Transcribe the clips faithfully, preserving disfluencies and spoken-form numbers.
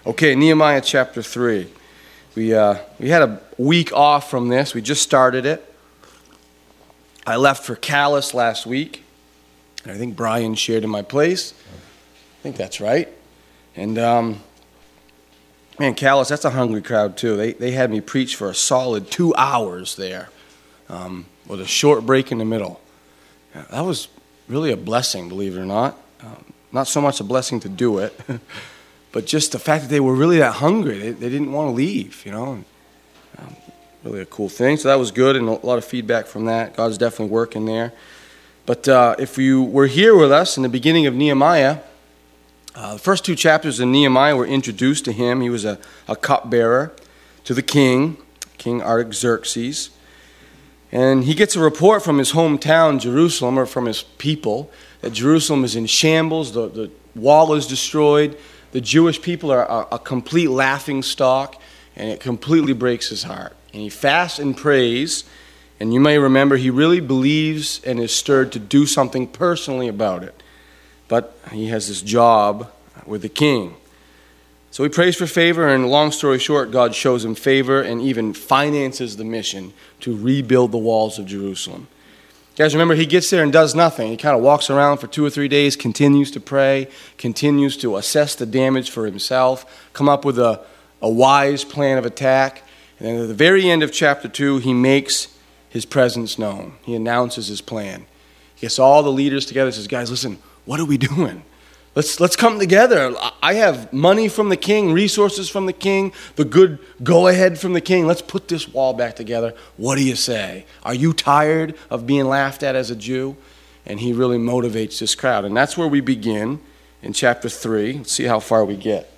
Okay, Nehemiah chapter three. We uh, we had a week off from this. We just started it. I left for Calais last week. And I think Brian shared in my place. I think that's right. And, um, man, Calais, that's a hungry crowd too. They they had me preach for a solid two hours there um, with a short break in the middle. Yeah, that was really a blessing, believe it or not. Um, not so much a blessing to do it, but just the fact that they were really that hungry. They, they didn't want to leave, you know. And, um, really a cool thing. So that was good, and a lot of feedback from that. God's definitely working there. But uh, if you were here with us in the beginning of Nehemiah, uh, the first two chapters of Nehemiah were introduced to him. He was a, a cupbearer to the king, King Artaxerxes. And he gets a report from his hometown, Jerusalem, or from his people, that Jerusalem is in shambles, the, the wall is destroyed, the Jewish people are a, a complete laughing stock, and it completely breaks his heart. And he fasts and prays, and you may remember he really believes and is stirred to do something personally about it. But he has this job with the king. So he prays for favor, and long story short, God shows him favor and even finances the mission to rebuild the walls of Jerusalem. You guys remember, he gets there and does nothing. He kind of walks around for two or three days, continues to pray, continues to assess the damage for himself, come up with a, a wise plan of attack. And then at the very end of chapter two, he makes his presence known. He announces his plan. He gets all the leaders together and says, guys, listen, what are we doing? Let's let's come together. I have money from the king, resources from the king, the good go-ahead from the king. Let's put this wall back together. What do you say? Are you tired of being laughed at as a Jew? And he really motivates this crowd. And that's where we begin in chapter three. Let's see how far we get.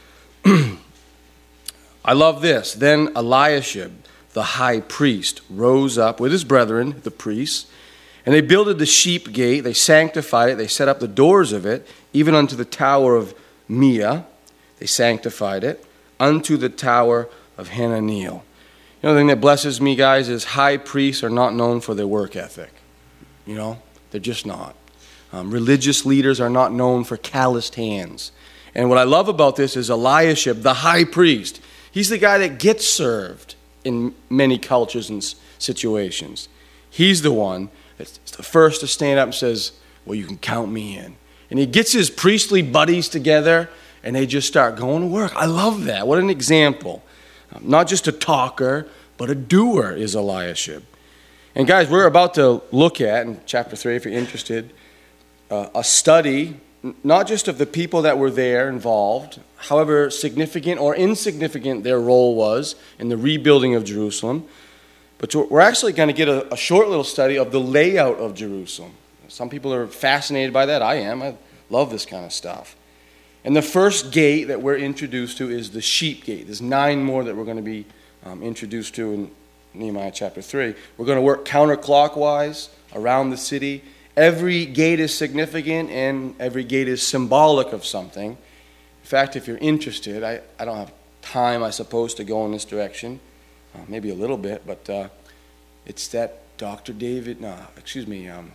I love this. Then Eliashib, the high priest, rose up with his brethren, the priests, and they builded the sheep gate. They sanctified it. They set up the doors of it, even unto the tower of Mia. They sanctified it, unto the tower of Hananiel. You know, the thing that blesses me, guys, is high priests are not known for their work ethic. You know, they're just not. Um, religious leaders are not known for calloused hands. And what I love about this is Eliashib, the high priest. He's the guy that gets served in many cultures and situations. He's the one that's the first to stand up and says, well, you can count me in. And he gets his priestly buddies together, and they just start going to work. I love that. What an example. Um, not just a talker, but a doer is Eliashib. And guys, we're about to look at, in chapter three, if you're interested, uh, a study, not just of the people that were there involved, however significant or insignificant their role was in the rebuilding of Jerusalem, but we're actually going to get a, a short little study of the layout of Jerusalem. Some people are fascinated by that. I am. I love this kind of stuff. And the first gate that we're introduced to is the sheep gate. There's nine more that we're going to be um, introduced to in Nehemiah chapter three. We're going to work counterclockwise around the city. Every gate is significant, and every gate is symbolic of something. In fact, if you're interested, I, I don't have time, I suppose, to go in this direction. Uh, maybe a little bit, but uh, it's that Doctor David, no, excuse me, um,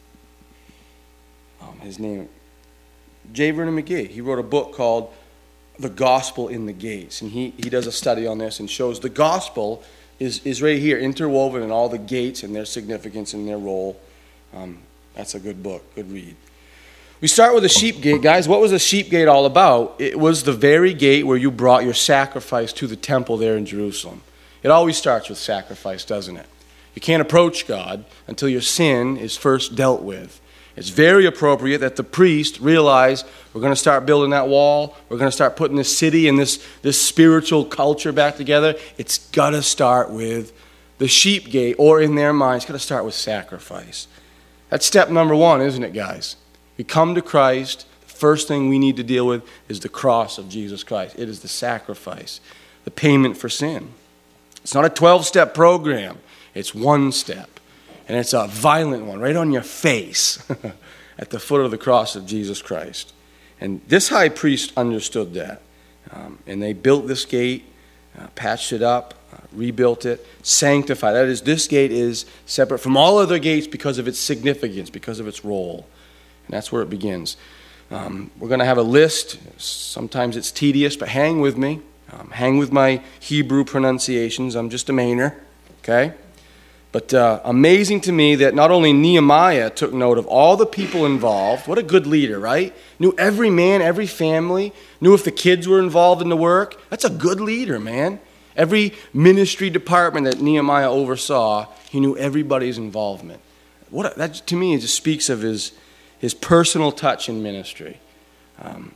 um, his name, J. Vernon McGee. He wrote a book called The Gospel in the Gates, and he, he does a study on this and shows the gospel is, is right here, interwoven in all the gates and their significance and their role. Um, that's a good book, good read. We start with the sheep gate, guys. What was the sheep gate all about? It was the very gate where you brought your sacrifice to the temple there in Jerusalem. It always starts with sacrifice, doesn't it? You can't approach God until your sin is first dealt with. It's very appropriate that the priest realize we're going to start building that wall. We're going to start putting this city and this, this spiritual culture back together. It's got to start with the sheep gate, or in their minds, it's got to start with sacrifice. That's step number one, isn't it, guys? We come to Christ. The first thing we need to deal with is the cross of Jesus Christ. It is the sacrifice, the payment for sin. It's not a twelve-step program. It's one step. And it's a violent one, right on your face, at the foot of the cross of Jesus Christ. And this high priest understood that. Um, and they built this gate, uh, patched it up, uh, rebuilt it, sanctified. That is, this gate is separate from all other gates because of its significance, because of its role. And that's where it begins. Um, we're going to have a list. Sometimes it's tedious, but hang with me. Um, hang with my Hebrew pronunciations. I'm just a Mainer, okay? But uh, amazing to me that not only Nehemiah took note of all the people involved. What a good leader, right? Knew every man, every family. Knew if the kids were involved in the work. That's a good leader, man. Every ministry department that Nehemiah oversaw, he knew everybody's involvement. What a, that to me just speaks of his his personal touch in ministry. Um,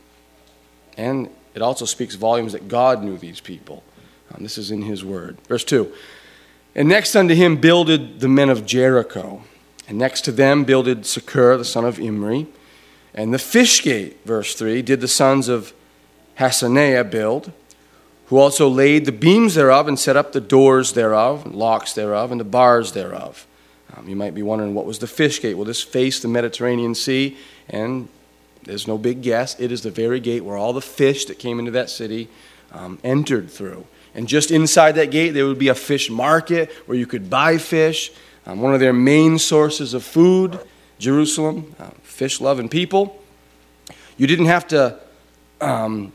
and it also speaks volumes that God knew these people. Um, this is in his word. Verse two. And next unto him builded the men of Jericho. And next to them builded Sakur, the son of Imri. And the fish gate, verse three, did the sons of Hassenaah build, who also laid the beams thereof and set up the doors thereof, and locks thereof, and the bars thereof. Um, you might be wondering, what was the fish gate? Well, this faced the Mediterranean Sea, and there's no big guess. It is the very gate where all the fish that came into that city um, entered through. And just inside that gate, there would be a fish market where you could buy fish. Um, one of their main sources of food, Jerusalem, uh, fish-loving people. You didn't have to um,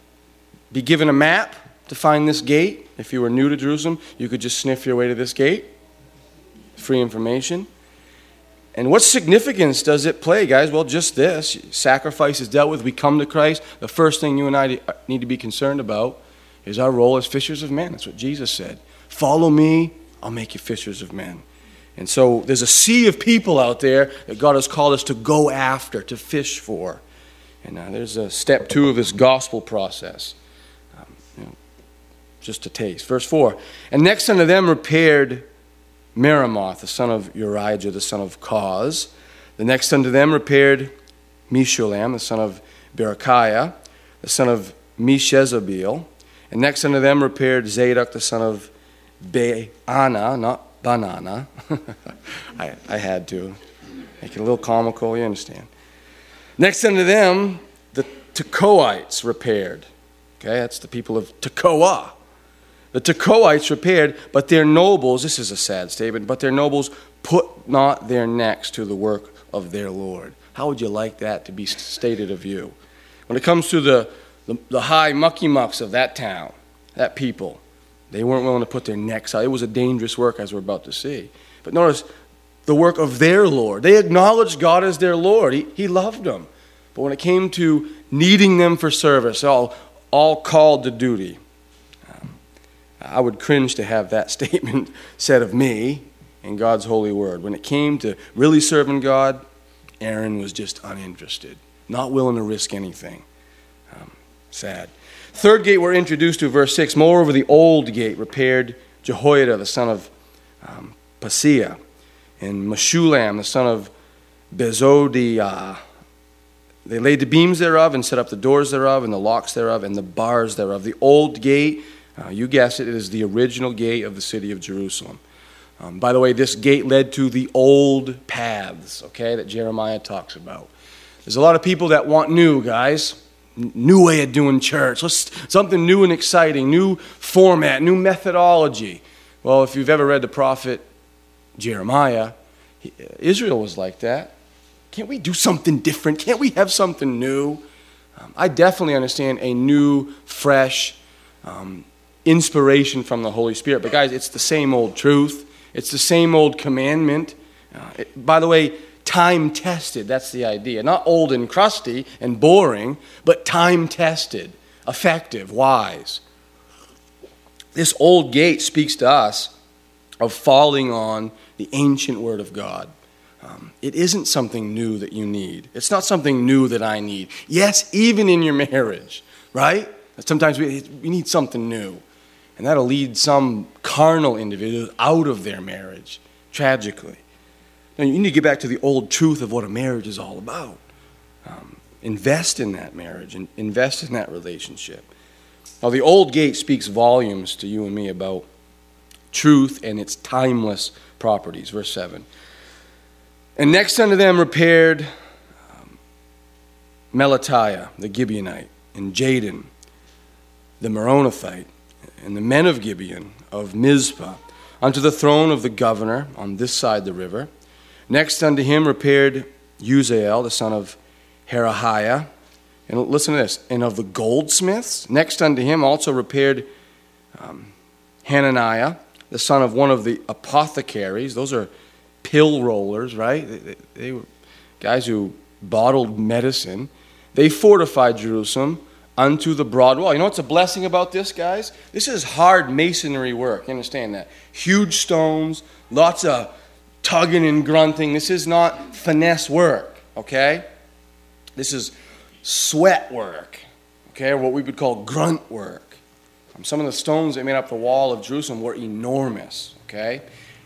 be given a map to find this gate. If you were new to Jerusalem, you could just sniff your way to this gate. Free information. And what significance does it play, guys? Well, just this. Sacrifice is dealt with. We come to Christ. The first thing you and I need to be concerned about is our role as fishers of men. That's what Jesus said. Follow me, I'll make you fishers of men. And so there's a sea of people out there that God has called us to go after, to fish for. And uh, there's a step two of this gospel process. Um, you know, just a taste. Verse four. And next unto them repaired Meremoth, the son of Urijah, the son of Koz. The next unto them repaired Meshulam, the son of Berechiah, the son of Meshezabeel. And next unto them repaired Zadok, the son of Baana, not Banana. I, I had to. Make it a little comical, you understand. Next unto them, the Tekoites repaired. Okay, that's the people of Tekoa. The Tekoites repaired, but their nobles, this is a sad statement, but their nobles put not their necks to the work of their Lord. How would you like that to be stated of you? When it comes to the, the, the high mucky mucks of that town, that people, they weren't willing to put their necks out. It was a dangerous work, as we're about to see. But notice the work of their Lord. They acknowledged God as their Lord. He, he loved them. But when it came to needing them for service, all, all called to duty, I would cringe to have that statement said of me in God's holy word. When it came to really serving God, Aaron was just uninterested, not willing to risk anything. Um, sad. Third gate we're introduced to, verse six. Moreover, the old gate repaired Jehoiada, the son of um, Paseah, and Meshulam, the son of Bezodiah. They laid the beams thereof and set up the doors thereof and the locks thereof and the bars thereof. The old gate, Uh, you guessed it, it is the original gate of the city of Jerusalem. Um, by the way, this gate led to the old paths, okay, that Jeremiah talks about. There's a lot of people that want new, guys. N- new way of doing church. Let's, something new and exciting, new format, new methodology. Well, if you've ever read the prophet Jeremiah, he, Israel was like that. Can't we do something different? Can't we have something new? Um, I definitely understand a new, fresh, um, inspiration from the Holy Spirit. But guys, it's the same old truth. It's the same old commandment. Uh, it, by the way, time-tested, that's the idea. Not old and crusty and boring, but time-tested, effective, wise. This old gate speaks to us of falling on the ancient word of God. Um, it isn't something new that you need. It's not something new that I need. Yes, even in your marriage, right? Sometimes we, we need something new. And that'll lead some carnal individuals out of their marriage, tragically. Now, you need to get back to the old truth of what a marriage is all about. Um, invest in that marriage and invest in that relationship. Now, the old gate speaks volumes to you and me about truth and its timeless properties. Verse seven. And next unto them repaired um, Melatiah, the Gibeonite, and Jadon, the Meronothite, and the men of Gibeon, of Mizpah, unto the throne of the governor on this side the river. Next unto him repaired Uziel, the son of Herahiah, And listen to this. And of the goldsmiths, next unto him also repaired um, Hananiah, the son of one of the apothecaries. Those are pill rollers, right? They, they, they were guys who bottled medicine. They fortified Jerusalem unto the broad wall. You know what's a blessing about this, guys? This is hard masonry work. You understand that? Huge stones, lots of tugging and grunting. This is not finesse work, okay? This is sweat work, okay, or what we would call grunt work. Um, some of the stones that made up the wall of Jerusalem were enormous, okay?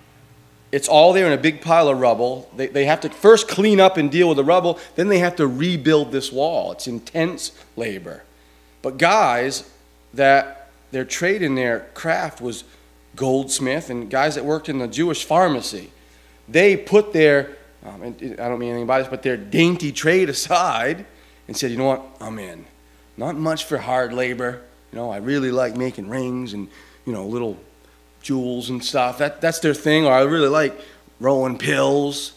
It's all there in a big pile of rubble. They, they have to first clean up and deal with the rubble, then they have to rebuild this wall. It's intense labor. But guys that their trade and their craft was goldsmith, and guys that worked in the Jewish pharmacy, they put their, um, and I don't mean anything by this, but their dainty trade aside and said, you know what, I'm in. Not much for hard labor. You know, I really like making rings and, you know, little jewels and stuff. That That's their thing. Or I really like rolling pills.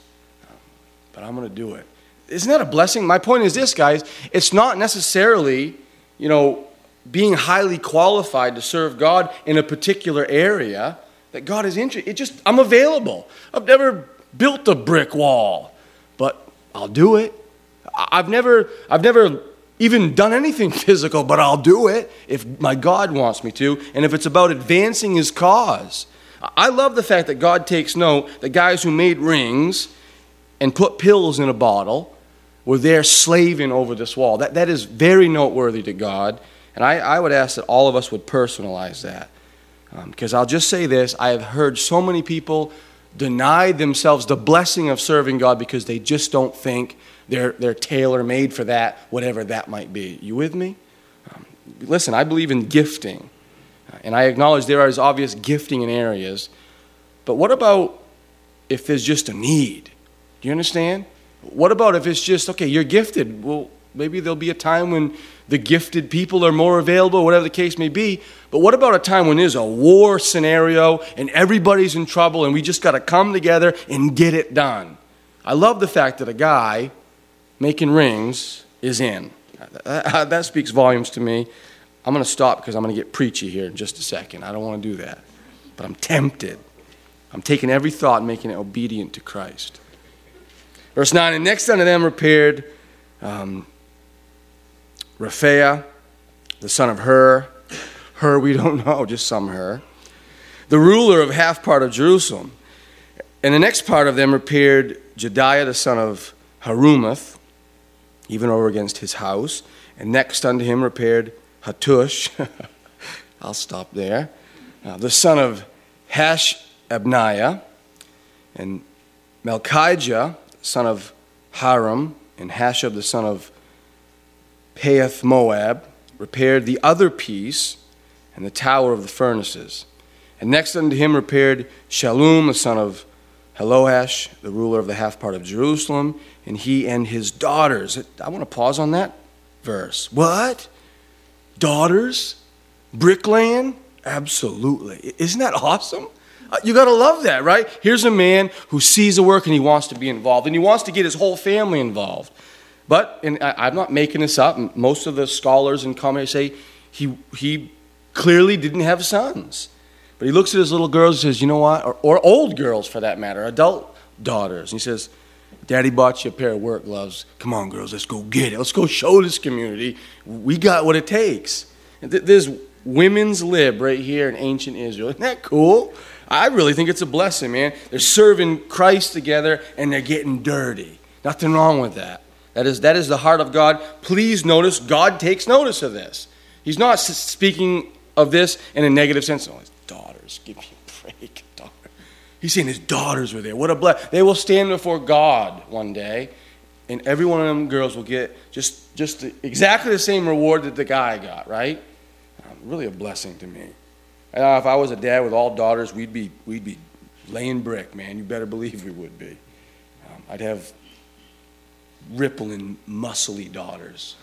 But I'm going to do it. Isn't that a blessing? My point is this, guys. It's not necessarily, you know, being highly qualified to serve God in a particular area that God is interested. It just, I'm available. I've never built a brick wall, but I'll do it. I've never, I've never even done anything physical, but I'll do it if my God wants me to, and if it's about advancing his cause. I love the fact that God takes note that guys who made rings and put pills in a bottle were there slaving over this wall. That, that is very noteworthy to God, and I, I would ask that all of us would personalize that. Because um, I'll just say this, I have heard so many people deny themselves the blessing of serving God because they just don't think they're, they're tailor-made for that, whatever that might be. You with me? Um, listen, I believe in gifting, and I acknowledge there is obvious gifting in areas, but what about if there's just a need? Do you understand? What about if it's just, okay, you're gifted, well, maybe there'll be a time when the gifted people are more available, whatever the case may be. But what about a time when there's a war scenario and everybody's in trouble and we just got to come together and get it done? I love the fact that a guy making rings is in. That, that speaks volumes to me. I'm going to stop because I'm going to get preachy here in just a second. I don't want to do that. But I'm tempted. I'm taking every thought and making it obedient to Christ. Verse nine, and next unto them repaired um, Rephaiah, the son of Hur. Hur, we don't know, just some Hur. The ruler of half part of Jerusalem. And the next part of them repaired Jediah, the son of Harumaph, even over against his house. And next unto him repaired Hattush. I'll stop there. Uh, the son of Hashabniah. And Malchijah, son of Haram, and Hashab, the son of Pahath Moab, repaired the other piece and the tower of the furnaces. And next unto him repaired Shallum, the son of Helohesh, the ruler of the half part of Jerusalem, and he and his daughters. I want to pause on that verse. What? Daughters? Bricklaying? Absolutely. Isn't that awesome? You got to love that, right? Here's a man who sees the work and he wants to be involved, and he wants to get his whole family involved. But, and I'm not making this up, most of the scholars and commentators say he he clearly didn't have sons. But he looks at his little girls and says, you know what, or, or old girls for that matter, adult daughters. And he says, Daddy bought you a pair of work gloves. Come on, girls, let's go get it. Let's go show this community we got what it takes. There's women's lib right here in ancient Israel. Isn't that cool? I really think it's a blessing, man. They're serving Christ together and they're getting dirty. Nothing wrong with that. That is, that is the heart of God. Please notice, God takes notice of this. He's not speaking of this in a negative sense. Oh, his daughters, give me a break, daughter. He's saying his daughters were there. What a blessing. They will stand before God one day, and every one of them girls will get just, just the, exactly the same reward that the guy got, right? Um, really a blessing to me. Uh, if I was a dad with all daughters, we'd be we'd be laying brick, man. You better believe we would be. Um, I'd have rippling, muscly daughters.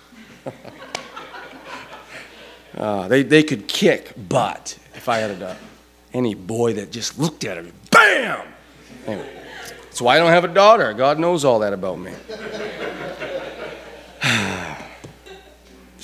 uh, they they could kick butt if I had a any boy that just looked at her. Bam! Anyway, that's why I don't have a daughter. God knows all that about me.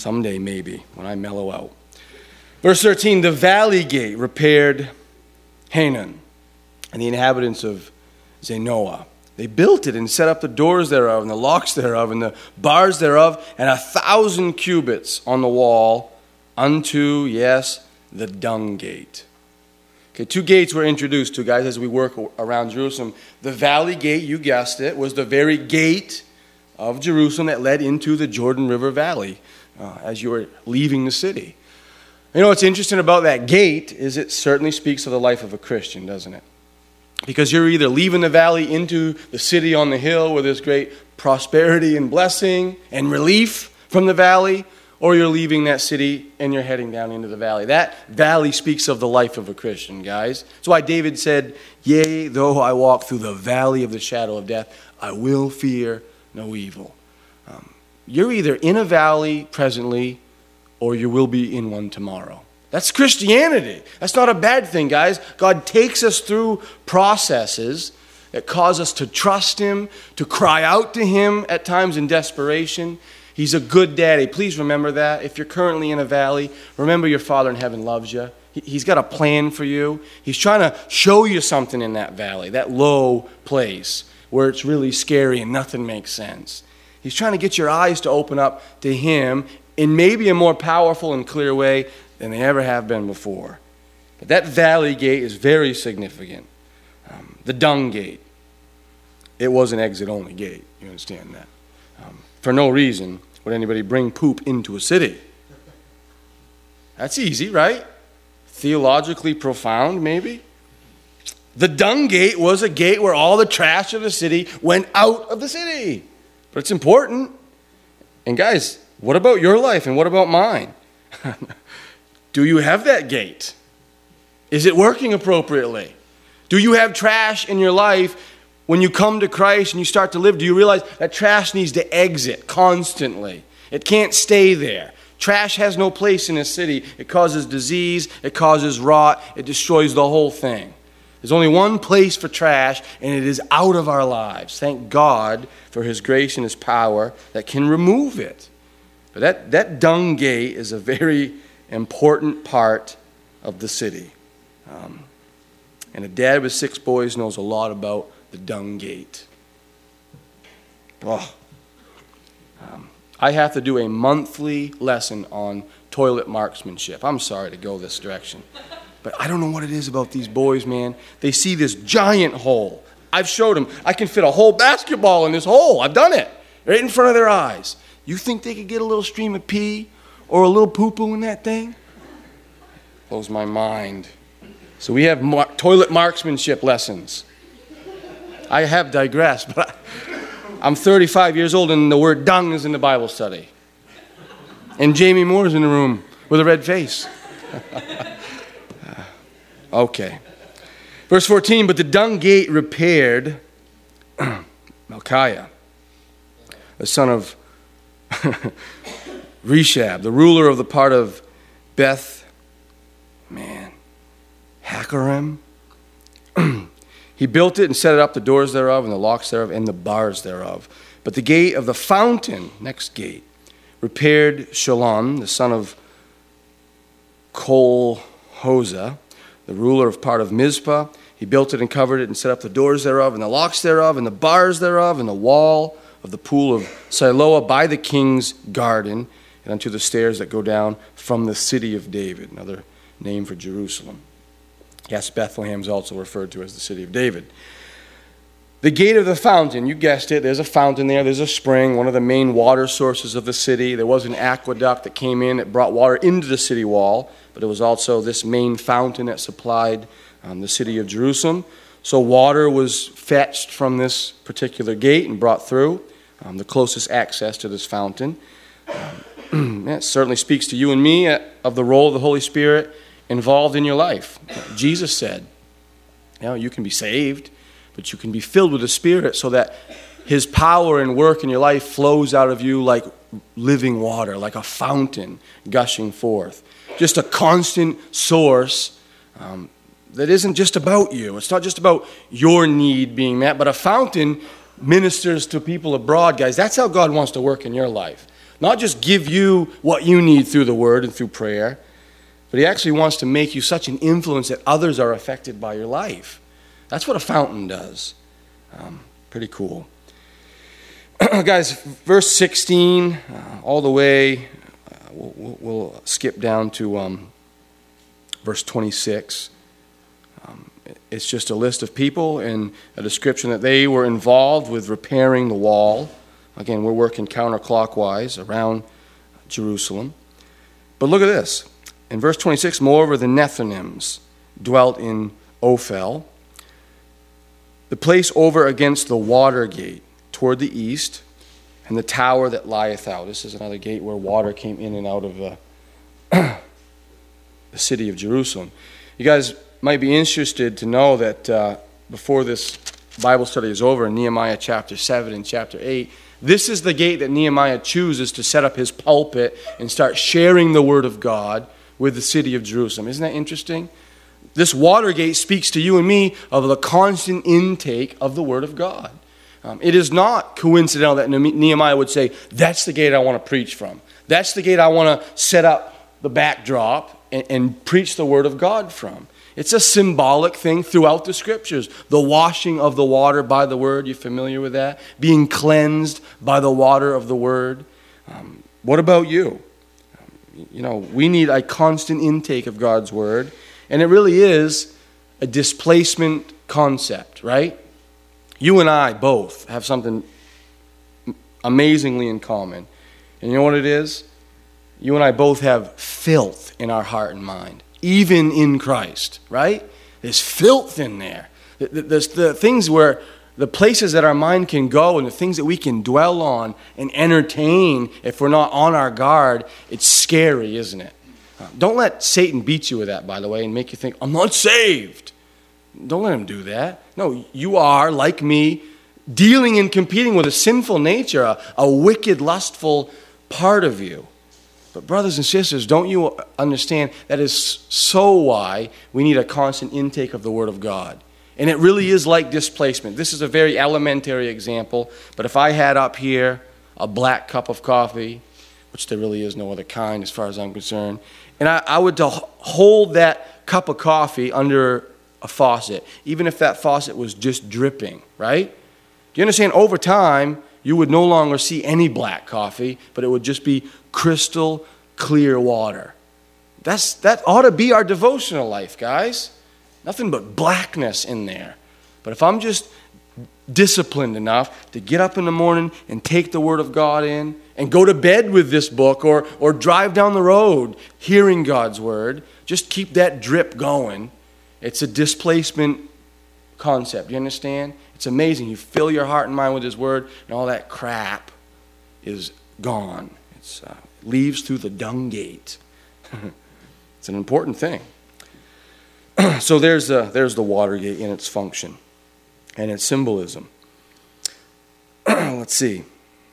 Someday, maybe, when I mellow out. Verse thirteen, the valley gate repaired Hanun and the inhabitants of Zanoah. They built it and set up the doors thereof and the locks thereof and the bars thereof and a thousand cubits on the wall unto, yes, the dung gate. Okay, two gates were introduced to, guys, as we work around Jerusalem. The valley gate, you guessed it, was the very gate of Jerusalem that led into the Jordan River Valley uh, as you were leaving the city. You know what's interesting about that gate is it certainly speaks of the life of a Christian, doesn't it? Because you're either leaving the valley into the city on the hill where there's great prosperity and blessing and relief from the valley, or you're leaving that city and you're heading down into the valley. That valley speaks of the life of a Christian, guys. That's why David said, yea, though I walk through the valley of the shadow of death, I will fear no evil. Um, you're either in a valley presently or you will be in one tomorrow. That's Christianity. That's not a bad thing, guys. God takes us through processes that cause us to trust Him, to cry out to Him at times in desperation. He's a good daddy. Please remember that. If you're currently in a valley, remember your Father in heaven loves you. He's got a plan for you. He's trying to show you something in that valley, that low place where it's really scary and nothing makes sense. He's trying to get your eyes to open up to Him in maybe a more powerful and clear way than they ever have been before. But that valley gate is very significant. Um, the dung gate. It was an exit-only gate. You understand that? Um, for no reason would anybody bring poop into a city. That's easy, right? Theologically profound, maybe. The dung gate was a gate where all the trash of the city went out of the city. But it's important. And guys, what about your life and what about mine? Do you have that gate? Is it working appropriately? Do you have trash in your life? When you come to Christ and you start to live, do you realize that trash needs to exit constantly? It can't stay there. Trash has no place in a city. It causes disease. It causes rot. It destroys the whole thing. There's only one place for trash, and it is out of our lives. Thank God for His grace and His power that can remove it. But that, that dung gate is a very important part of the city. Um, and a dad with six boys knows a lot about the dung gate. Oh. Um, I have to do a monthly lesson on toilet marksmanship. I'm sorry to go this direction. But I don't know what it is about these boys, man. They see this giant hole. I've showed them. I can fit a whole basketball in this hole. I've done it. Right in front of their eyes. You think they could get a little stream of pee or a little poo-poo in that thing? Blows my mind. So we have mar- toilet marksmanship lessons. I have digressed, but I, I'm thirty-five years old and the word dung is in the Bible study. And Jamie Moore's in the room with a red face. Okay. Verse fourteen, but the dung gate repaired Malchiah, the son of Reshab, the ruler of the part of Beth, man, Hakerem. He built it and set it up, the doors thereof, and the locks thereof, and the bars thereof. But the gate of the fountain, next gate, repaired Shalom, the son of Kol-Hoseh, the ruler of part of Mizpah. He built it and covered it and set up the doors thereof, and the locks thereof, and the bars thereof, and the wall of the pool of Siloah by the king's garden, and unto the stairs that go down from the city of David, another name for Jerusalem. Yes, Bethlehem is also referred to as the city of David. The gate of the fountain, you guessed it, there's a fountain there, there's a spring, one of the main water sources of the city. There was an aqueduct that came in, that brought water into the city wall, but it was also this main fountain that supplied um, the city of Jerusalem. So water was fetched from this particular gate and brought through, um, the closest access to this fountain. Um, that certainly speaks to you and me of the role of the Holy Spirit involved in your life. Jesus said, you know, you can be saved, but you can be filled with the Spirit so that His power and work in your life flows out of you like living water, like a fountain gushing forth. Just a constant source um, that isn't just about you. It's not just about your need being met, but a fountain ministers to people abroad, guys. That's how God wants to work in your life. Not just give you what you need through the word and through prayer, but he actually wants to make you such an influence that others are affected by your life. That's what a fountain does. Um, pretty cool. Guys, verse sixteen, uh, all the way, uh, we'll, we'll skip down to um, verse twenty-six. Um, it's just a list of people and a description that they were involved with repairing the wall. Again, we're working counterclockwise around Jerusalem. But look at this. In verse twenty-six, moreover, the Nethinims dwelt in Ophel, the place over against the water gate toward the east, and the tower that lieth out. This is another gate where water came in and out of the, the city of Jerusalem. You guys might be interested to know that uh, before this Bible study is over in Nehemiah chapter seven and chapter eight, this is the gate that Nehemiah chooses to set up his pulpit and start sharing the word of God with the city of Jerusalem. Isn't that interesting? This water gate speaks to you and me of the constant intake of the word of God. Um, it is not coincidental that Nehemiah would say, that's the gate I want to preach from. That's the gate I want to set up the backdrop and, and preach the word of God from. It's a symbolic thing throughout the scriptures. The washing of the water by the word, you familiar with that? Being cleansed by the water of the word. Um, what about you? Um, you know, we need a constant intake of God's word. And it really is a displacement concept, right? You and I both have something amazingly in common. And you know what it is? You and I both have filth in our heart and mind, even in Christ, right? There's filth in there. There's the things where the places that our mind can go and the things that we can dwell on and entertain if we're not on our guard, it's scary, isn't it? Don't let Satan beat you with that, by the way, and make you think, I'm not saved. Don't let him do that. No, you are, like me, dealing and competing with a sinful nature, a, a wicked, lustful part of you. But brothers and sisters, don't you understand that is so why we need a constant intake of the Word of God. And it really is like displacement. This is a very elementary example, but if I had up here a black cup of coffee, which there really is no other kind as far as I'm concerned, and I, I would to hold that cup of coffee under a faucet, even if that faucet was just dripping, right? Do you understand? Over time, you would no longer see any black coffee, but it would just be crystal clear water. That's that ought to be our devotional life, guys. Nothing but blackness in there. But if I'm just disciplined enough to get up in the morning and take the Word of God in and go to bed with this book or or drive down the road hearing God's Word, just keep that drip going. It's a displacement concept. You understand? It's amazing. You fill your heart and mind with His Word and all that crap is gone. It's uh, leaves through the dung gate. It's an important thing. So there's the, there's the water gate in its function and its symbolism. Let's see.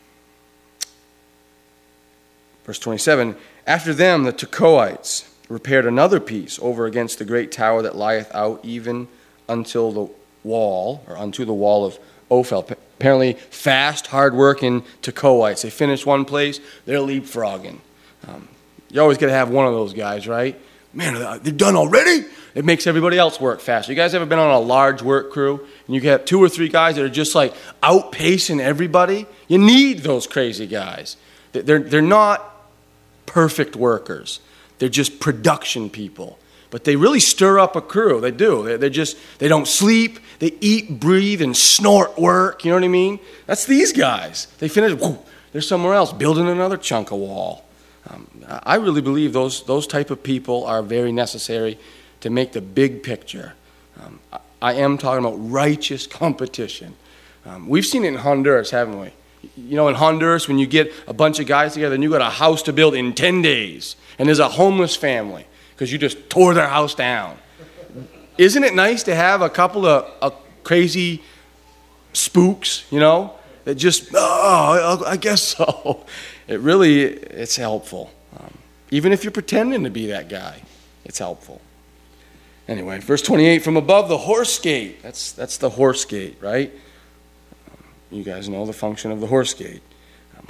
Verse twenty-seven, after them the Tekoites repaired another piece over against the great tower that lieth out even until the wall, or unto the wall of Ophel. Apparently fast, hard-working Tekoites. They finish one place, they're leapfrogging. Um, you always got to have one of those guys, right? Man, they're done already? It makes everybody else work faster. You guys ever been on a large work crew and you get two or three guys that are just like outpacing everybody? You need those crazy guys. They're, they're not perfect workers. They're just production people. But they really stir up a crew. They do. They're, they're just, they don't sleep. They eat, breathe, and snort work. You know what I mean? That's these guys. They finish, whoo, they're somewhere else building another chunk of wall. Um, I really believe those those type of people are very necessary to make the big picture. Um, I, I am talking about righteous competition. Um, we've seen it in Honduras, haven't we? You know, in Honduras, when you get a bunch of guys together and you got a house to build in ten days, and there's a homeless family because you just tore their house down. Isn't it nice to have a couple of uh, crazy spooks, you know, that just, oh, I guess so. It really, it's helpful. Um, even if you're pretending to be that guy, it's helpful. Anyway, verse twenty-eight, from above the horse gate. That's that's the horse gate, right? Um, you guys know the function of the horse gate. Um,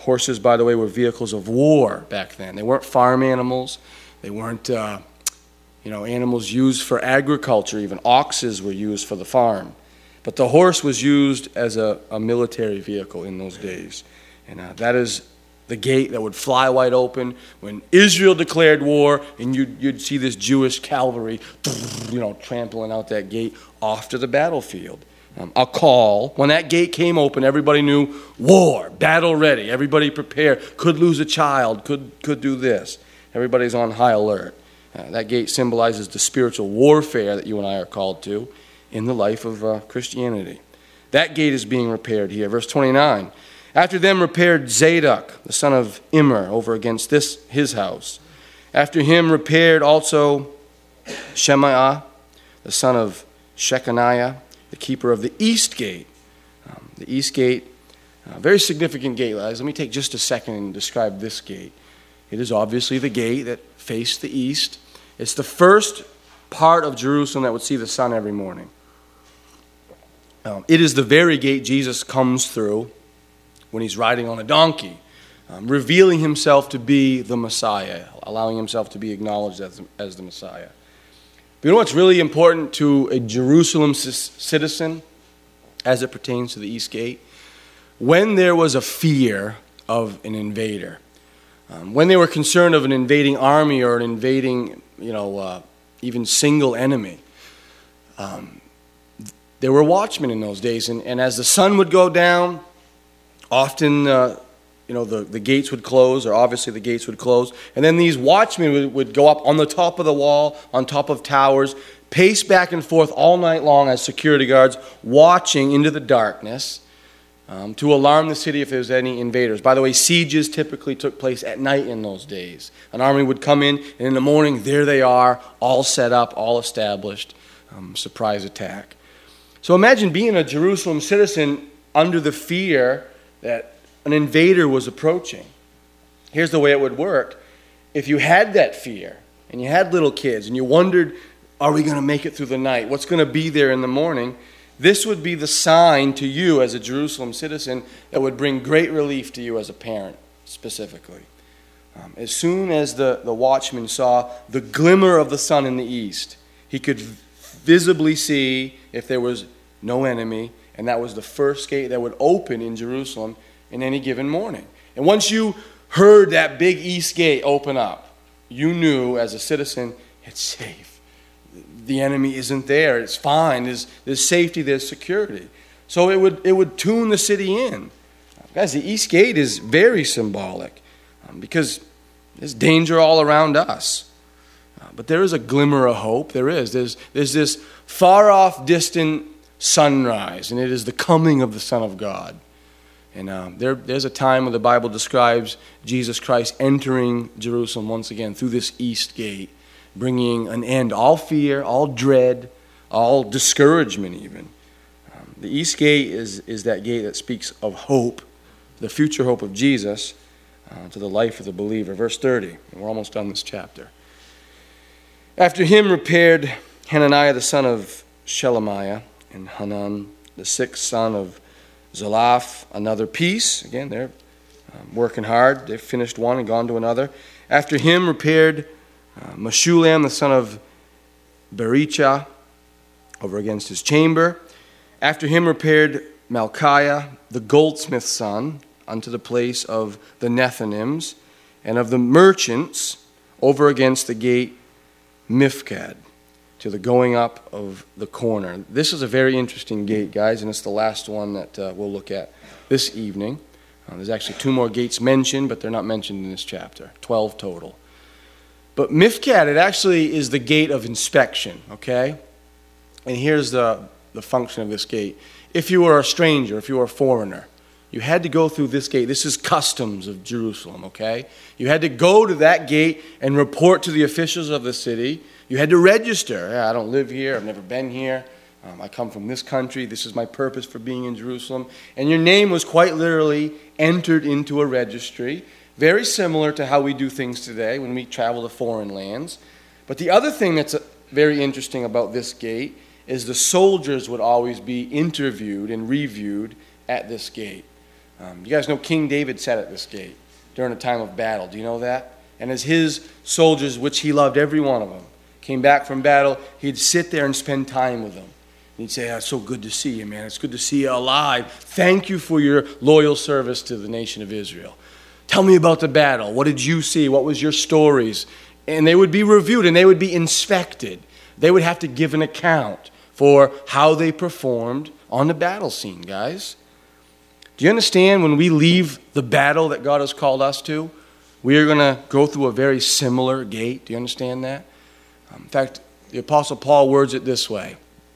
horses, by the way, were vehicles of war back then. They weren't farm animals. They weren't, uh, you know, animals used for agriculture. Even oxes were used for the farm. But the horse was used as a, a military vehicle in those days. And uh, that is the gate that would fly wide open when Israel declared war, and you'd, you'd see this Jewish cavalry, you know, trampling out that gate off to the battlefield. Um, a call. When that gate came open, everybody knew war, battle ready. Everybody prepared. Could lose a child. Could could do this. Everybody's on high alert. Uh, that gate symbolizes the spiritual warfare that you and I are called to in the life of uh, Christianity. That gate is being repaired here. Verse twenty-nine. After them repaired Zadok, the son of Immer, over against this his house. After him repaired also Shemaiah, the son of Shechaniah, the keeper of the east gate. Um, the east gate, a very significant gate. Let me take just a second and describe this gate. It is obviously the gate that faced the east. It's the first part of Jerusalem that would see the sun every morning. Um, it is the very gate Jesus comes through when he's riding on a donkey, um, revealing himself to be the Messiah, allowing himself to be acknowledged as, as the Messiah. But you know what's really important to a Jerusalem c- citizen as it pertains to the East Gate? When there was a fear of an invader, um, when they were concerned of an invading army or an invading, you know, uh, even single enemy, um, there were watchmen in those days. And, and as the sun would go down, often, uh, you know, the, the gates would close, or obviously the gates would close. And then these watchmen would, would go up on the top of the wall, on top of towers, pace back and forth all night long as security guards, watching into the darkness um, to alarm the city if there was any invaders. By the way, sieges typically took place at night in those days. An army would come in, and in the morning, there they are, all set up, all established, um, surprise attack. So imagine being a Jerusalem citizen under the fear that an invader was approaching. Here's the way it would work. If you had that fear, and you had little kids, and you wondered, are we going to make it through the night? What's going to be there in the morning? This would be the sign to you as a Jerusalem citizen that would bring great relief to you as a parent, specifically. Um, as soon as the, the watchman saw the glimmer of the sun in the east, he could visibly see if there was no enemy. And that was the first gate that would open in Jerusalem in any given morning. And once you heard that big east gate open up, you knew as a citizen, it's safe. The enemy isn't there. It's fine. There's, there's safety. There's security. So it would, it would tune the city in. Guys, the east gate is very symbolic um, because there's danger all around us. Uh, but there is a glimmer of hope. There is. There's, there's this far-off, distant sunrise, and it is the coming of the Son of God. And um, there, there's a time when the Bible describes Jesus Christ entering Jerusalem once again through this east gate, bringing an end, all fear, all dread, all discouragement even. Um, the east gate is, is that gate that speaks of hope, the future hope of Jesus uh, to the life of the believer. Verse thirty, and we're almost done this chapter. After him repaired Hananiah the son of Shelemiah, and Hanan, the sixth son of Zalaph, another piece. Again, they're um, working hard. They've finished one and gone to another. After him repaired uh, Meshulam, the son of Berechiah, over against his chamber. After him repaired Malchiah, the goldsmith's son, unto the place of the Nethinims, and of the merchants, over against the gate Mifkad, to the going up of the corner. This is a very interesting gate, guys, and it's the last one that uh, we'll look at this evening. Uh, there's actually two more gates mentioned, but they're not mentioned in this chapter. Twelve total. But Mifkad, it actually is the gate of inspection, okay? And here's the, the function of this gate. If you were a stranger, if you were a foreigner, you had to go through this gate. This is customs of Jerusalem, okay? You had to go to that gate and report to the officials of the city. You had to register. Yeah, I don't live here. I've never been here. Um, I come from this country. This is my purpose for being in Jerusalem. And your name was quite literally entered into a registry, very similar to how we do things today when we travel to foreign lands. But the other thing that's very interesting about this gate is the soldiers would always be interviewed and reviewed at this gate. Um, you guys know King David sat at this gate during a time of battle. Do you know that? And as his soldiers, which he loved every one of them, came back from battle, he'd sit there and spend time with them. He'd say, oh, it's so good to see you, man. It's good to see you alive. Thank you for your loyal service to the nation of Israel. Tell me about the battle. What did you see? What was your stories? And they would be reviewed and they would be inspected. They would have to give an account for how they performed on the battle scene, guys. Do you understand when we leave the battle that God has called us to, we are going to go through a very similar gate? Do you understand that? Um, in fact, the Apostle Paul words it this way,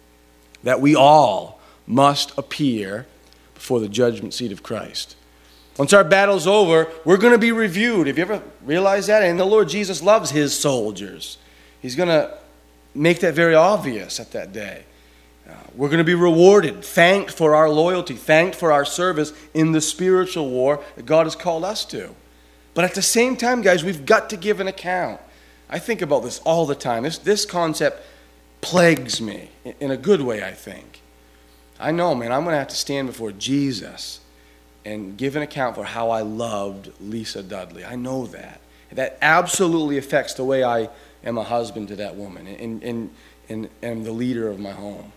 that we all must appear before the judgment seat of Christ. Once our battle's over, we're going to be reviewed. Have you ever realized that? And the Lord Jesus loves his soldiers. He's going to make that very obvious at that day. Uh, we're going to be rewarded, thanked for our loyalty, thanked for our service in the spiritual war that God has called us to. But at the same time, guys, we've got to give an account. I think about this all the time. This, this concept plagues me in a good way, I think. I know, man, I'm going to have to stand before Jesus and give an account for how I loved Lisa Dudley. I know that. That absolutely affects the way I am a husband to that woman and, and, and, and the leader of my home.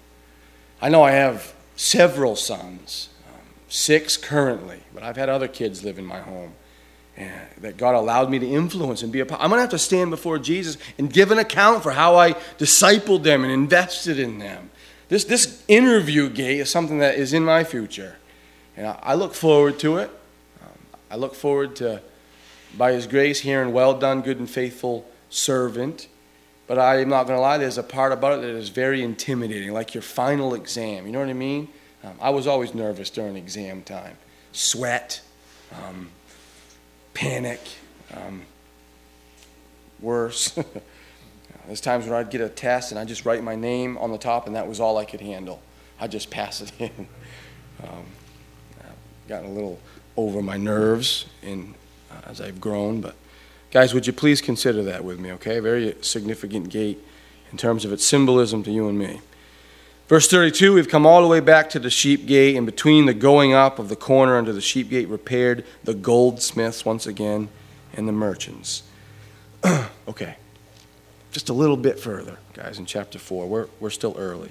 I know I have several sons, um, six currently, but I've had other kids live in my home and that God allowed me to influence and be a part. I'm going to have to stand before Jesus and give an account for how I discipled them and invested in them. This, this interview gate is something that is in my future. And I, I look forward to it. Um, I look forward to, by His grace, hearing, well done, good and faithful servant. But I am not going to lie, there's a part about it that is very intimidating, like your final exam. You know what I mean? Um, I was always nervous during exam time. Sweat, um, panic, um, worse. There's times when I'd get a test and I'd just write my name on the top and that was all I could handle. I'd just pass it in. Um, I've gotten a little over my nerves in, uh, as I've grown, but guys, would you please consider that with me, okay? A very significant gate in terms of its symbolism to you and me. Verse thirty-two, we've come all the way back to the sheep gate, and between the going up of the corner unto the sheep gate repaired the goldsmiths once again and the merchants. Okay, just a little bit further, guys, in chapter four. We're, we're still early.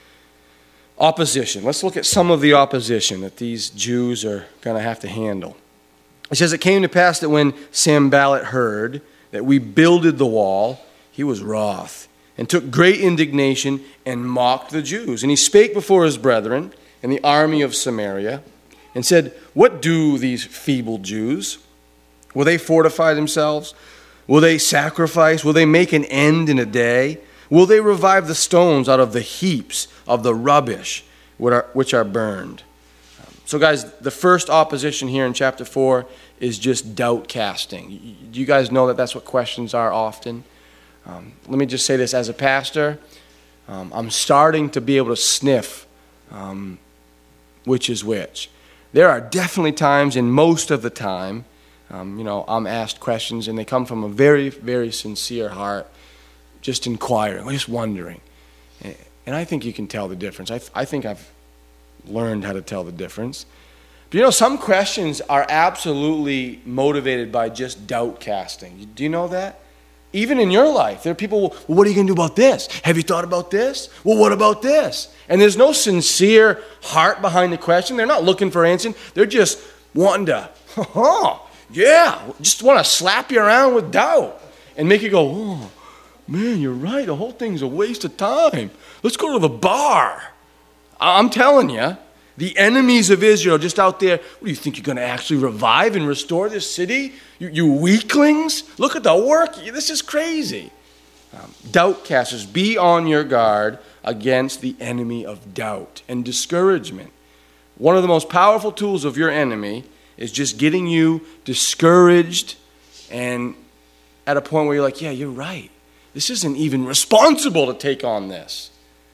Opposition. Let's look at some of the opposition that these Jews are going to have to handle. It says, it came to pass that when Sanballat heard that we builded the wall, he was wroth, and took great indignation, and mocked the Jews. And he spake before his brethren in the army of Samaria, and said, what do these feeble Jews? Will they fortify themselves? Will they sacrifice? Will they make an end in a day? Will they revive the stones out of the heaps of the rubbish which are burned? So guys, the first opposition here in chapter four is just doubt casting. Do you guys know that that's what questions are often? Um, let me just say this, as a pastor, um, I'm starting to be able to sniff um, which is which. There are definitely times, and most of the time, um, you know, I'm asked questions and they come from a very, very sincere heart, just inquiring, just wondering. And I think you can tell the difference. I, th- I think I've learned how to tell the difference. But you know, some questions are absolutely motivated by just doubt casting. Do you know that? Even in your life, there are people, well, what are you going to do about this? Have you thought about this? Well, what about this? And there's no sincere heart behind the question. They're not looking for answers. They're just wanting to, oh, yeah, just want to slap you around with doubt and make you go, oh, man, you're right. The whole thing's a waste of time. Let's go to the bar. I'm telling you, the enemies of Israel just out there, what do you think, you're going to actually revive and restore this city? You, you weaklings? Look at the work. This is crazy. Um, doubt casters, be on your guard against the enemy of doubt and discouragement. One of the most powerful tools of your enemy is just getting you discouraged and at a point where you're like, yeah, you're right. This isn't even responsible to take on this.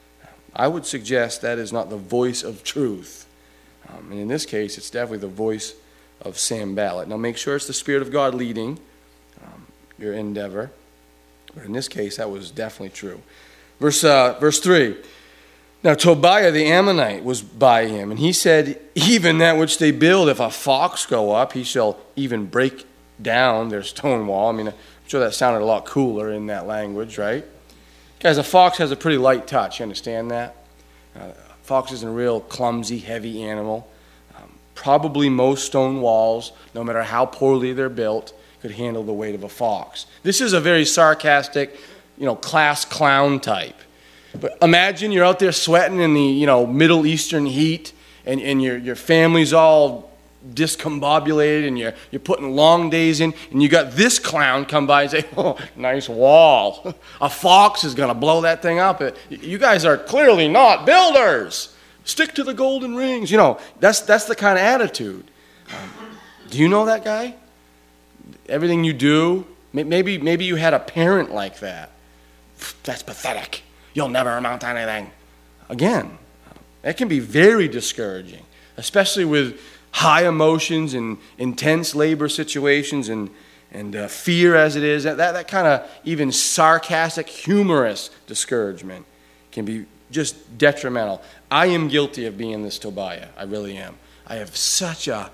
I would suggest that is not the voice of truth. Um, and in this case, it's definitely the voice of Sanballat. Now make sure it's the Spirit of God leading um, your endeavor. But in this case, that was definitely true. Verse, uh, verse three. Now Tobiah the Ammonite was by him, and he said, even that which they build, if a fox go up, he shall even break down their stone wall. I mean, I'm sure that sounded a lot cooler in that language, right? Guys, a fox has a pretty light touch. You understand that? Uh, a fox isn't a real clumsy, heavy animal. Um, probably most stone walls, no matter how poorly they're built, could handle the weight of a fox. This is a very sarcastic, you know, class clown type. But imagine you're out there sweating in the, you know, Middle Eastern heat, and, and your your family's all discombobulated, and you're you're putting long days in, and you got this clown come by and say, "Oh, nice wall. A fox is going to blow that thing up. You guys are clearly not builders. Stick to the golden rings." You know, that's that's the kind of attitude. Um, do you know that guy? Everything you do, maybe maybe you had a parent like that. That's pathetic. You'll never amount to anything. Again, that can be very discouraging, especially with high emotions and intense labor situations and, and uh, fear as it is. That, that, that kind of even sarcastic, humorous discouragement can be just detrimental. I am guilty of being this Tobiah. I really am. I have such a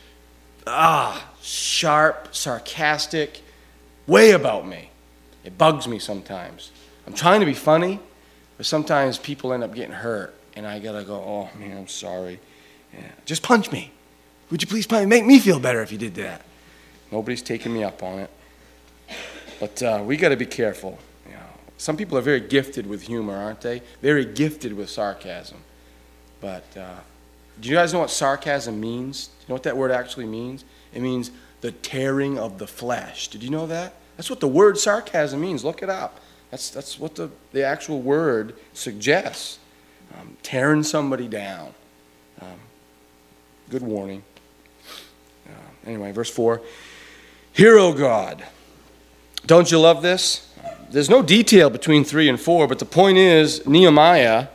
ah, sharp, sarcastic way about me. It bugs me sometimes. I'm trying to be funny, but sometimes people end up getting hurt, and I gotta go, "Oh man, I'm sorry. Yeah. Just punch me. Would you please punch me? Make me feel better if you did that." Nobody's taking me up on it. But uh, we gotta be careful. You know, some people are very gifted with humor, aren't they? Very gifted with sarcasm. But uh, do you guys know what sarcasm means? Do you know what that word actually means? It means the tearing of the flesh. Did you know that? That's what the word sarcasm means. Look it up. That's that's what the, the actual word suggests. Um, tearing somebody down. Um, good warning. Uh, anyway, verse four. Hear, O God. Don't you love this? There's no detail between three and four, but the point is, Nehemiah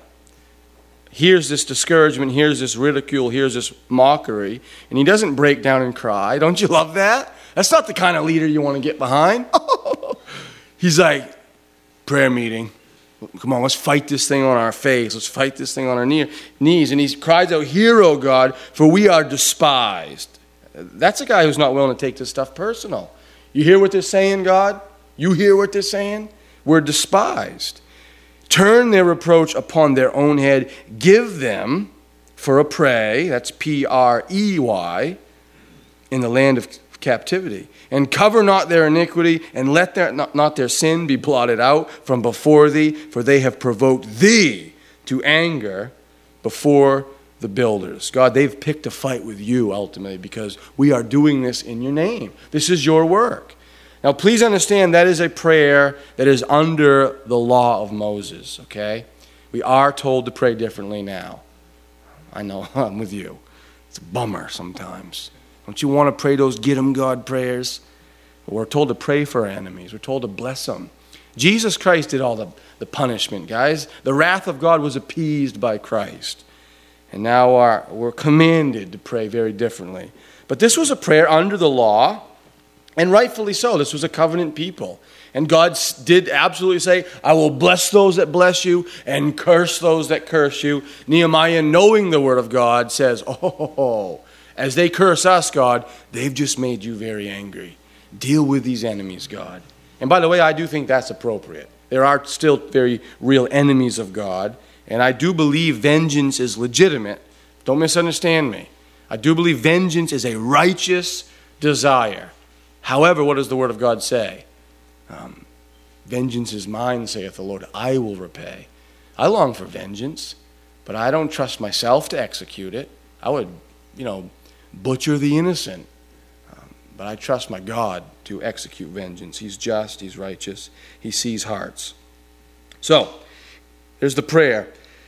hears this discouragement, hears this ridicule, hears this mockery, and he doesn't break down and cry. Don't you love that? That's not the kind of leader you want to get behind. He's like, prayer meeting. Come on, let's fight this thing on our face. Let's fight this thing on our knee, knees. And he cries out, "Hear, O God, for we are despised." That's a guy who's not willing to take this stuff personal. You hear what they're saying, God? You hear what they're saying? We're despised. Turn their reproach upon their own head. Give them for a prey, that's P R E Y, in the land of captivity. And cover not their iniquity, and let their, not, not their sin be blotted out from before thee, for they have provoked thee to anger before the builders. God, they've picked a fight with you ultimately, because we are doing this in your name. This is your work. Now, please understand that is a prayer that is under the law of Moses, okay? We are told to pray differently now. I know, I'm with you. It's a bummer sometimes. Don't you want to pray those get 'em God prayers? We're told to pray for our enemies. We're told to bless them. Jesus Christ did all the, the punishment, guys. The wrath of God was appeased by Christ. And now our, we're commanded to pray very differently. But this was a prayer under the law, and rightfully so. This was a covenant people. And God did absolutely say, "I will bless those that bless you and curse those that curse you." Nehemiah, knowing the word of God, says, "Oh, as they curse us, God, they've just made you very angry. Deal with these enemies, God." And by the way, I do think that's appropriate. There are still very real enemies of God. And I do believe vengeance is legitimate. Don't misunderstand me. I do believe vengeance is a righteous desire. However, what does the word of God say? Um, vengeance is mine, saith the Lord. I will repay. I long for vengeance, but I don't trust myself to execute it. I would, you know, butcher the innocent. Um, but I trust my God to execute vengeance. He's just, he's righteous, he sees hearts. So, there's the prayer.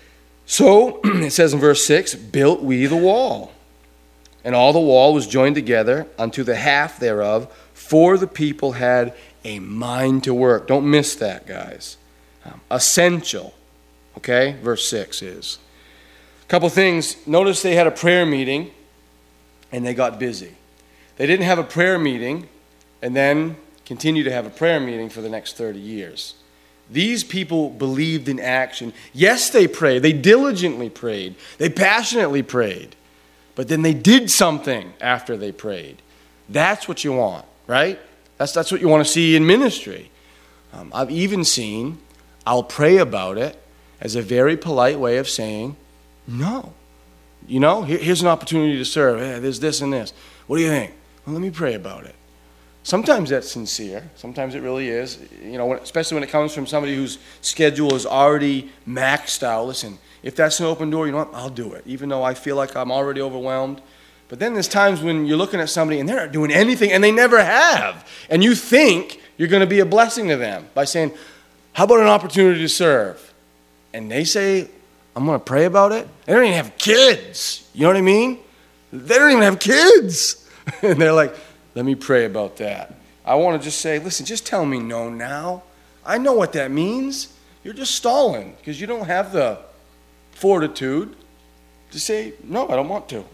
So, it says in verse six, "Built we the wall, and all the wall was joined together unto the half thereof, for the people had a mind to work." Don't miss that, guys. Um, essential. Okay, verse six is. A couple things. Notice they had a prayer meeting, and they got busy. They didn't have a prayer meeting, and then continue to have a prayer meeting for the next thirty years. These people believed in action. Yes, they prayed. They diligently prayed. They passionately prayed. But then they did something after they prayed. That's what you want, right? That's, that's what you want to see in ministry. Um, I've even seen, I'll pray about it as a very polite way of saying, no. You know, here, here's an opportunity to serve. Hey, there's this and this. What do you think? Well, let me pray about it. Sometimes that's sincere. Sometimes it really is. You know, especially when it comes from somebody whose schedule is already maxed out. Listen, if that's an open door, you know what? I'll do it, even though I feel like I'm already overwhelmed. But then there's times when you're looking at somebody and they're not doing anything, and they never have. And you think you're going to be a blessing to them by saying, how about an opportunity to serve? And they say, I'm going to pray about it. They don't even have kids. You know what I mean? They don't even have kids. And they're like, let me pray about that. I want to just say, listen, just tell me no now. I know what that means. You're just stalling because you don't have the fortitude to say, no, I don't want to.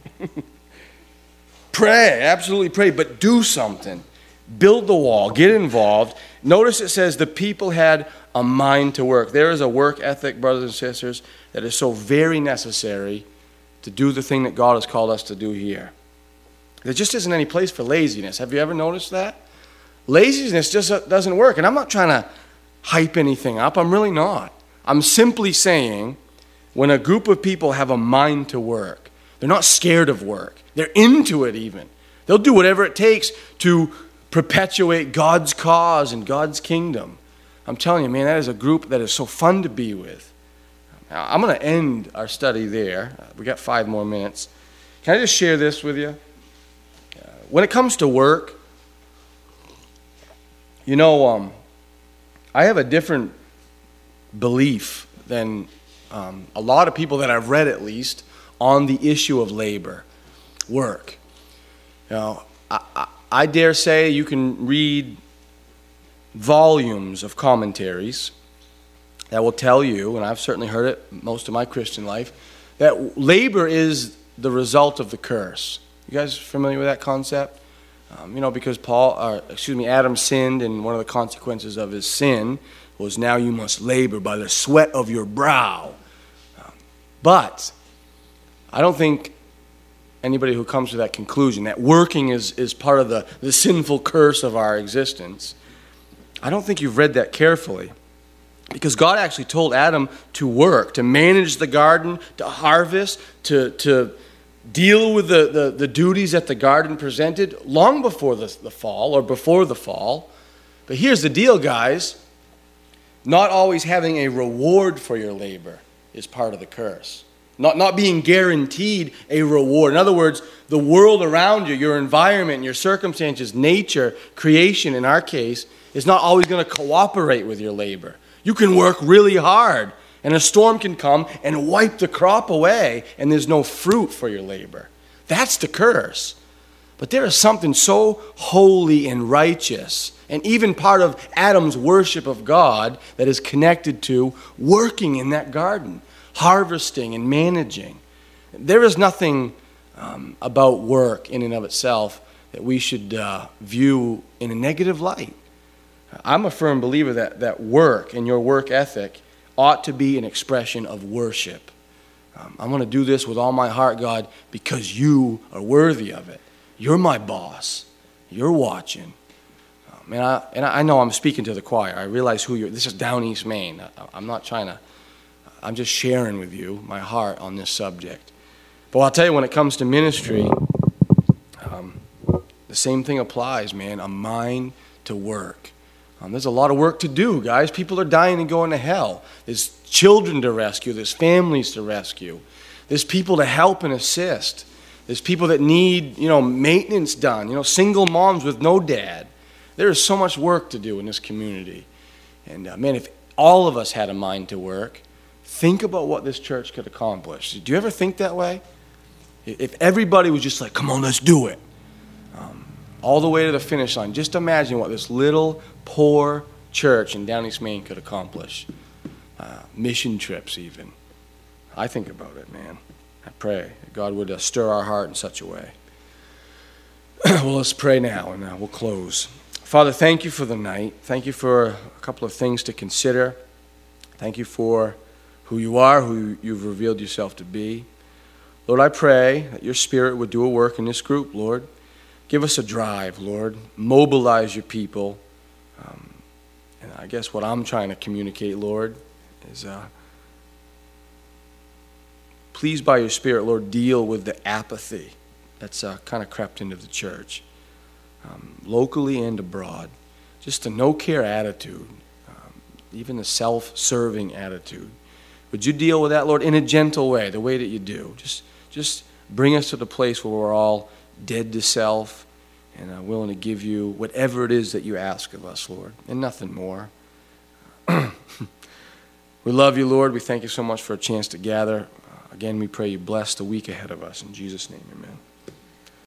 Pray, absolutely pray, but do something. Build the wall, get involved. Notice it says the people had a mind to work. There is a work ethic, brothers and sisters, that is so very necessary to do the thing that God has called us to do here. There just isn't any place for laziness. Have you ever noticed that? Laziness just doesn't work. And I'm not trying to hype anything up. I'm really not. I'm simply saying when a group of people have a mind to work, they're not scared of work. They're into it even. They'll do whatever it takes to perpetuate God's cause and God's kingdom. I'm telling you, man, that is a group that is so fun to be with. Now, I'm going to end our study there. We got five more minutes. Can I just share this with you? When it comes to work, you know, um, I have a different belief than um, a lot of people that I've read, at least, on the issue of labor, work. You know, I, I, I dare say you can read volumes of commentaries that will tell you, and I've certainly heard it most of my Christian life, that labor is the result of the curse. You guys familiar with that concept? Um, you know, because Paul, or excuse me, Adam sinned, and one of the consequences of his sin was now you must labor by the sweat of your brow. Um, but I don't think anybody who comes to that conclusion, that working is, is part of the, the sinful curse of our existence, I don't think you've read that carefully. Because God actually told Adam to work, to manage the garden, to harvest, to, to deal with the, the, the duties that the garden presented long before the, the fall or before the fall. But here's the deal, guys. Not always having a reward for your labor is part of the curse. Not, not being guaranteed a reward. In other words, the world around you, your environment, your circumstances, nature, creation in our case, is not always going to cooperate with your labor. You can work really hard, and a storm can come and wipe the crop away, and there's no fruit for your labor. That's the curse. But there is something so holy and righteous, and even part of Adam's worship of God, that is connected to working in that garden, harvesting and managing. There is nothing um, about work in and of itself that we should uh, view in a negative light. I'm a firm believer that, that work and your work ethic ought to be an expression of worship. Um, I'm going to do this with all my heart, God, because you are worthy of it. You're my boss. You're watching. Um, and I, and I know I'm speaking to the choir. I realize who you're. This is Down East Maine. I, I'm not trying to, I'm just sharing with you my heart on this subject. But I'll tell you, when it comes to ministry, um, the same thing applies, man. A mind to work. Um, there's a lot of work to do, guys. People are dying and going to hell. There's children to rescue. There's families to rescue. There's people to help and assist. There's people that need, you know, maintenance done. You know, single moms with no dad. There is so much work to do in this community. And, uh, man, if all of us had a mind to work, think about what this church could accomplish. Do you ever think that way? If everybody was just like, come on, let's do it. Um, all the way to the finish line. Just imagine what this little, poor church in Down East Maine could accomplish. Uh, mission trips even. I think about it, man. I pray that God would uh, stir our heart in such a way. Well, let's pray now, and uh, we'll close. Father, thank you for the night. Thank you for a couple of things to consider. Thank you for who you are, who you've revealed yourself to be. Lord, I pray that your Spirit would do a work in this group, Lord. Give us a drive, Lord. Mobilize your people. Um, and I guess what I'm trying to communicate, Lord, is uh, please by your Spirit, Lord, deal with the apathy that's uh, kind of crept into the church, um, locally and abroad. Just a no-care attitude, um, even a self-serving attitude. Would you deal with that, Lord, in a gentle way, the way that you do? Just, just bring us to the place where we're all dead to self and uh, willing to give you whatever it is that you ask of us, Lord, and nothing more. We love you, Lord. We thank you so much for a chance to gather. Uh, again, we pray you bless the week ahead of us. In Jesus' name, amen.